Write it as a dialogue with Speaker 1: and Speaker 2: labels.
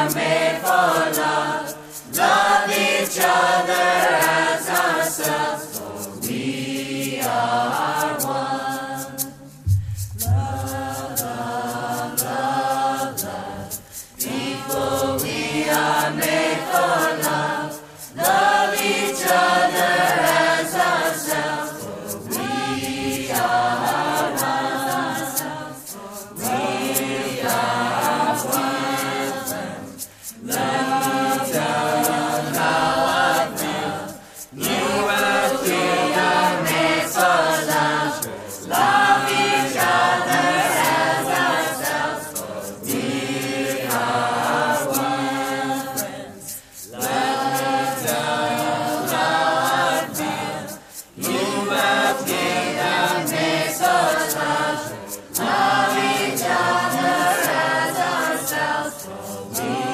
Speaker 1: made for love. Love each other as ourselves, for we are one. Love, love, love, love. People, we are made for love. Love each other as ourselves, for we are one. We are one. Love, love, love, love. You and we are made for love. Love each other as ourselves, for we are one. Love, love, love, love. You and we are made for love. Love each other as ourselves, for we